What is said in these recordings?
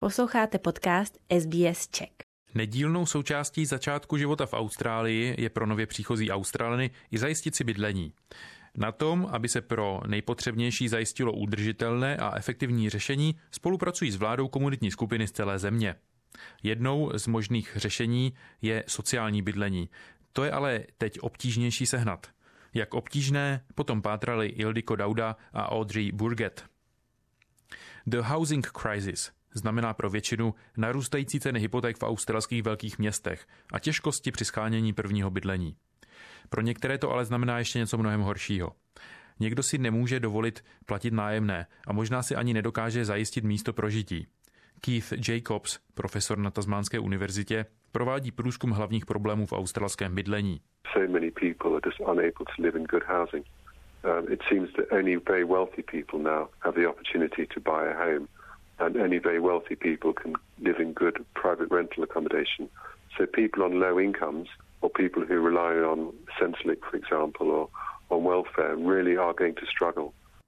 Posloucháte podcast SBS Czech. Nedílnou součástí začátku života v Austrálii je pro nově příchozí Australany i zajistit si bydlení. Na tom, aby se pro nejpotřebnější zajistilo udržitelné a efektivní řešení, spolupracují s vládou komunitní skupiny z celé země. Jednou z možných řešení je sociální bydlení. To je ale teď obtížnější sehnat. Jak obtížné, potom pátrali Ildiko Dauda a Audrey Burgett. The housing crisis znamená pro většinu narůstající ceny hypoték v australských velkých městech a těžkosti při shánění prvního bydlení. Pro některé to ale znamená ještě něco mnohem horšího. Někdo si nemůže dovolit platit nájemné a možná si ani nedokáže zajistit místo pro žití. Keith Jacobs, profesor na Tasmánské univerzitě, provádí průzkum hlavních problémů v australském bydlení. So many people are just unable to live in good housing. It seems that only very wealthy people now have the opportunity to buy a home, and only very wealthy people can live in good private rental accommodation. So people on low incomes or people who rely on Centrelink, for example, or on welfare really are going to struggle.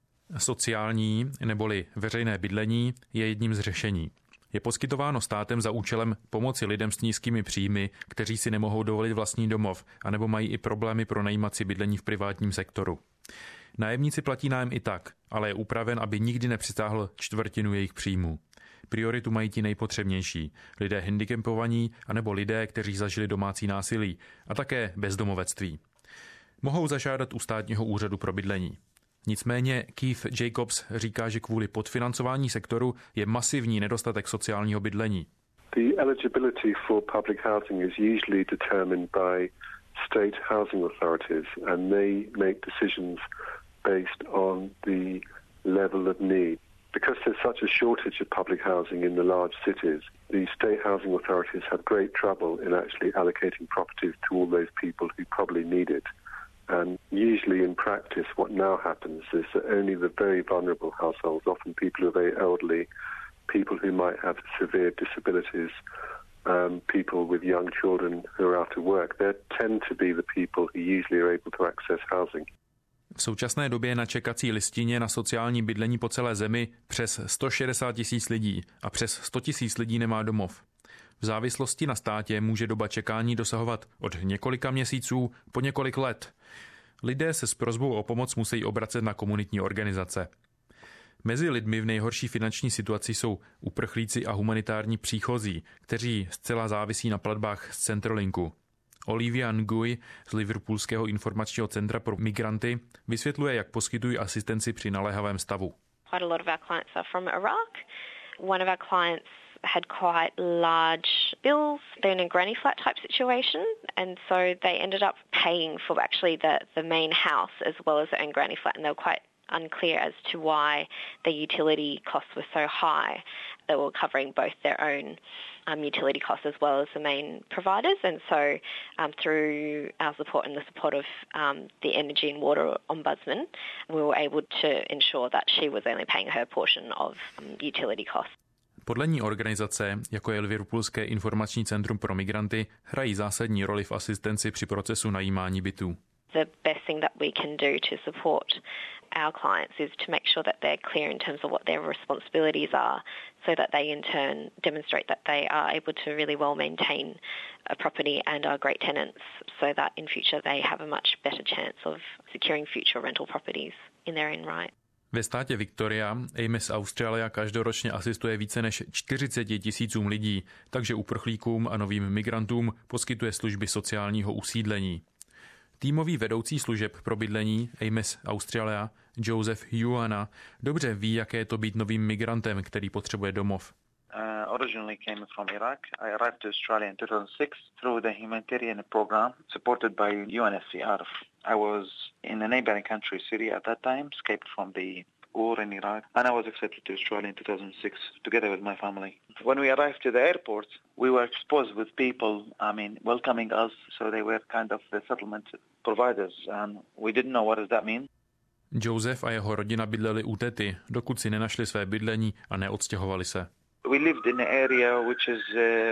Sociální neboli veřejné bydlení je jedním z řešení. Je poskytováno státem za účelem pomoci lidem s nízkými příjmy, kteří si nemohou dovolit vlastní domov, anebo mají i problémy pronajímat si bydlení v privátním sektoru. Nájemníci platí nájem i tak, ale je upraven, aby nikdy nepřesáhl čtvrtinu jejich příjmů. Prioritu mají ti nejpotřebnější, lidé handicapovaní anebo lidé, kteří zažili domácí násilí a také bezdomovectví. Mohou zažádat u státního úřadu pro bydlení. Nicméně Keith Jacobs říká, že kvůli podfinancování sektoru je masivní nedostatek sociálního bydlení. The eligibility for public housing is usually determined by state housing authorities, and they make decisions based on the level of need. Because there's such a shortage of public housing in the large cities, the state housing authorities have great trouble in actually allocating properties to all those people who probably need it. And usually in practice what now happens is that only the very vulnerable households, often people who are very elderly, people who might have severe disabilities, people with young children who are out of work, they tend to be the people who usually are able to access housing. V současné době je na čekací listině na sociální bydlení po celé zemi přes 160 000 lidí a přes 100 000 lidí nemá domov. V závislosti na státě může doba čekání dosahovat od několika měsíců po několik let. Lidé se s prosbou o pomoc musí obracet na komunitní organizace. Mezi lidmi v nejhorší finanční situaci jsou uprchlíci a humanitární příchozí, kteří zcela závisí na platbách z Centrelinku. Olivia Nguy z Liverpoolského informačního centra pro migranty vysvětluje, jak poskytují asistenci při naléhavém stavu. Quite a lot of our clients are from Iraq. One of our clients had quite large bills. They're in a granny flat type situation, and so they ended up paying for actually the main house as well as their own granny flat, and they were quite unclear as to why the utility costs were so high. They were covering both their own utility costs as well as the main providers, and so through our support and the support of the Energy and Water Ombudsman, we were able to ensure that she was only paying her portion of utility costs. Podle ní organizace, jako je Liverpoolské informační centrum pro migranty, hrají zásadní roli v asistenci při procesu najímání bytů. The best thing that we can do to support our clients is to make sure that they're clear in terms of what their responsibilities are, so that they in turn demonstrate that they are able to really well maintain a property and are great tenants, so that in future they have a much better chance of securing future rental properties in their own right. Ve státě Victoria Amos Australia každoročně asistuje více než 40 000 lidí, takže uprchlíkům a novým migrantům poskytuje služby sociálního usídlení. Týmový vedoucí služeb pro bydlení Amos Australia, Joseph Yuana, dobře ví, jaké je to být novým migrantem, který potřebuje domov. Originally came from Iraq. I arrived to Australia in 2006 through the humanitarian program supported by UNHCR. I was in a neighboring country, Syria, at that time, escaped from the war in Iraq, and I was accepted to Australia in 2006 together with my family. When we arrived to the airport, we were exposed with people, welcoming us, so they were kind of the settlement providers, and we didn't know what does that mean. Joseph a jeho rodina bydleli u tety, dokud si nenašli své bydlení a neodstěhovali se. We lived in an area which is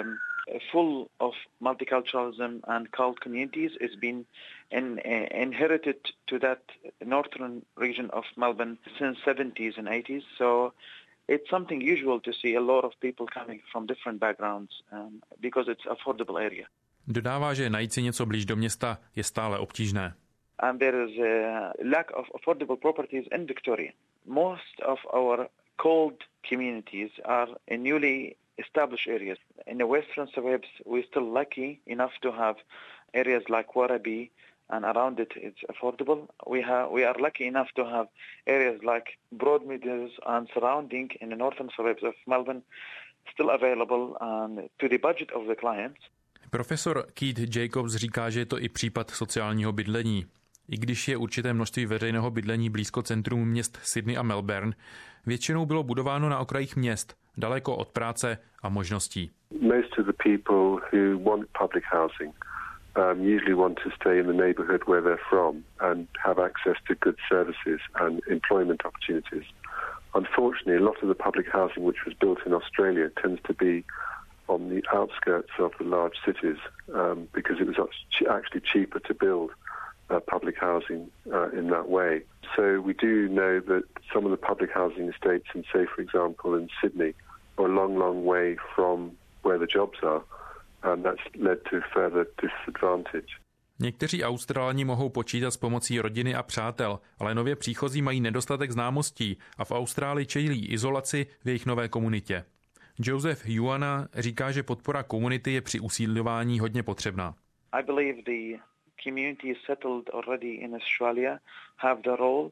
full of multiculturalism and cult communities. It's been inherited to that northern region of Melbourne since 70s and 80s. So It's something usual to see a lot of people coming from different backgrounds because it's affordable area. Dodává, že najít si něco blíž do města je stále obtížné. And there is a lack of affordable properties in Victoria. Most of our cold communities are in newly established areas. In the western suburbs, we're still lucky enough to have areas like Werribee, and around it it's affordable. We are lucky enough to have areas like Broadmeadows and surrounding in the northern suburbs of Melbourne still available and to the budget of the clients. Profesor Keith Jacobs říká, že je to i případ sociálního bydlení. I když je určité množství veřejného bydlení blízko centrum měst Sydney a Melbourne, většinou bylo budováno na okrajích měst, daleko od práce a možností. Most of the people who want public housing usually want to stay in the neighbourhood where they're from and have access to good services and employment opportunities. Unfortunately, a lot of the public housing which was built in Australia tends to be on the outskirts of the large cities because it was actually cheaper to build public housing in that way. So we do know that some of the public housing estates in, say, for example, in Sydney are a long, long way from where the jobs are, and that's led to further disadvantage. Někteří Australani mohou počítat s pomocí rodiny a přátel, ale nově příchozí mají nedostatek známostí a v Austrálii čelí izolaci v jejich nové komunitě. Joseph Yuana říká, že podpora komunity je při usídlování hodně potřebná. I believe the communities settled already in Australia have the role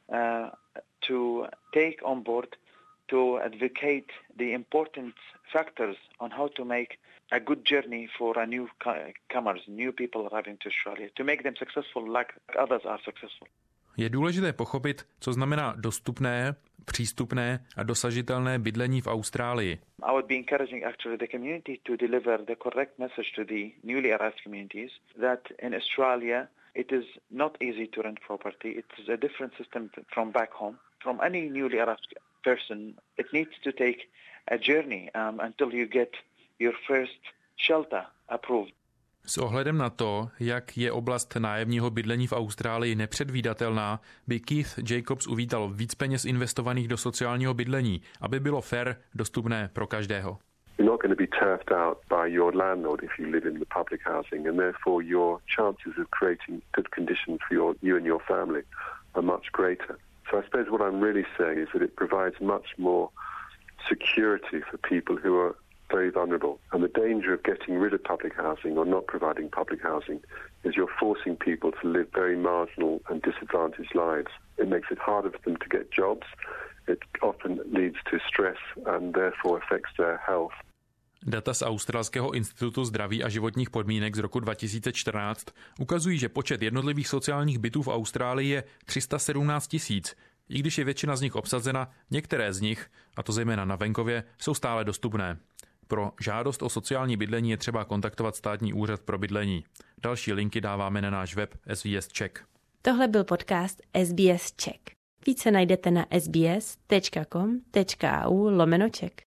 to take on board to advocate the important factors on how to make a good journey for a newcomers, new people arriving to Australia, to make them successful like others are successful. Je důležité pochopit, co znamená dostupné, přístupné a dosažitelné bydlení v Austrálii. I would be encouraging actually the community to deliver the correct message to the newly arrived communities that in Australia it is not easy to rent property. It's a different system from back home. From any newly arrived person, it needs to take a journey until you get your first shelter approved. S ohledem na to, jak je oblast nájemního bydlení v Austrálii nepředvídatelná, by Keith Jacobs uvítal víc peněz investovaných do sociálního bydlení, aby bylo fair dostupné pro každého. You're not going to be turfed out by your landlord if you live in the public housing, and therefore your chances of creating good conditions for you and your family are much greater. So I suppose what I'm really saying is that it provides much more security for people who are very vulnerable. And the danger of getting rid of public housing or not providing public housing is you're forcing people to live very marginal and disadvantaged lives. It makes it harder for them to get jobs. It often leads to stress and therefore affects their health. Data z Australského institutu zdraví a životních podmínek z roku 2014 ukazují, že počet jednotlivých sociálních bytů v Austrálii je 317 000. I když je většina z nich obsazena, některé z nich, a to zejména na venkově, jsou stále dostupné. Pro žádost o sociální bydlení je třeba kontaktovat státní úřad pro bydlení. Další linky dáváme na náš web SBS Czech. Tohle byl podcast SBS Czech. Více najdete na sbs.com.au/Czech.